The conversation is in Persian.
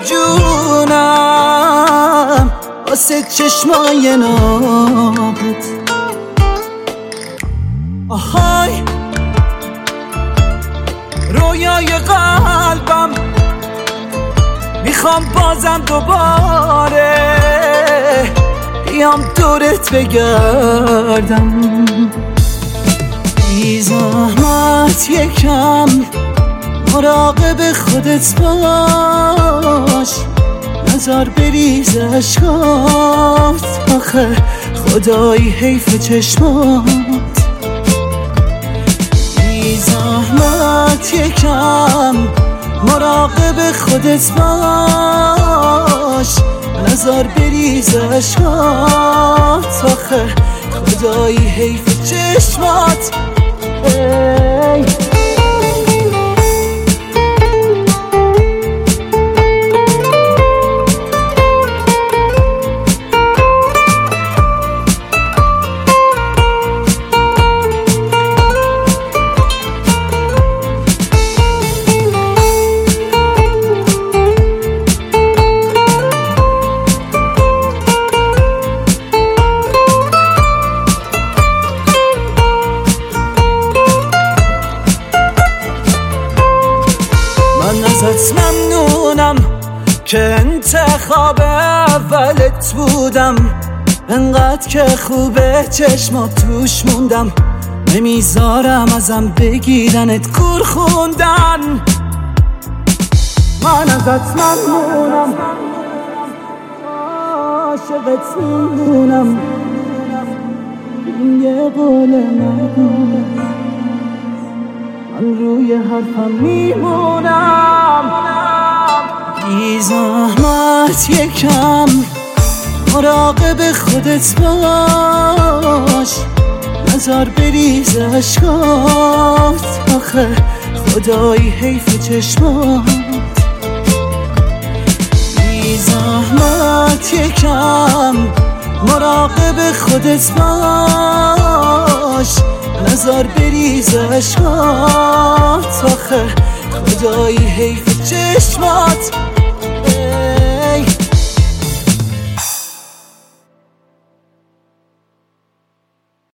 جونم واسه چشمای نابت. آهای رویای قلبم میخوام بازم دوباره بیام دورت بگردم. بی زحمت یکم مراقب خودت باش، نزار بریز اشکات آخه خدای حیف چشمات. بی زحمت یکم مراقب خودت باش، نزار بریز اشکات آخه خدای حیف چشمات. من ازت ممنونم که انتخاب اولت بودم، انقدر که خوبه چشمات توش موندم، نمیذارم ازم بگیرنت کور خوندن. من ازت ممنونم عاشقت میمونم، این یه قول نبود من روی حرفم میمونم. بی زحمت یکم مراقب خودت باش، نزار بریز اشکات آخه خدای حیف چشمات. بی زحمت یکم مراقب خودت باش، نزار بریز اشکات آخه خدای حیف چشمات.